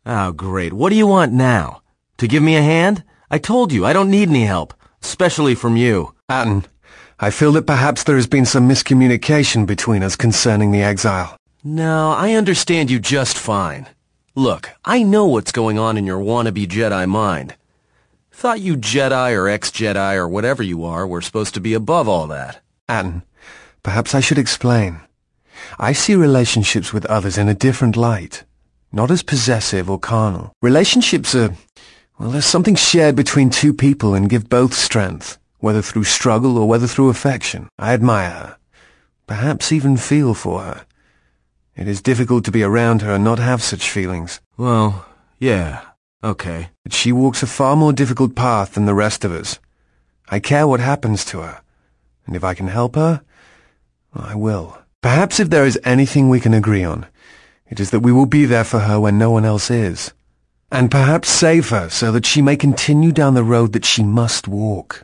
Oh, great. What do you want now? To give me a hand? I told you, I don't need any help, especially from you. Atten, I feel that perhaps there has been some miscommunication between us concerning the exile. No, I understand you just fine. Look, I know what's going on in your wannabe Jedi mind. Thought you Jedi or ex-Jedi or whatever you are were supposed to be above all that. Atten, perhaps I should explain. I see relationships with others in a different light, not as possessive or carnal. Relationships are, well, there's something shared between two people and give both strength, whether through struggle or whether through affection. I admire her, perhaps even feel for her. It is difficult to be around her and not have such feelings. Well, yeah, okay. But she walks a far more difficult path than the rest of us. I care what happens to her, and if I can help her, I will. Perhaps if there is anything we can agree on, it is that we will be there for her when no one else is. And perhaps save her so that she may continue down the road that she must walk.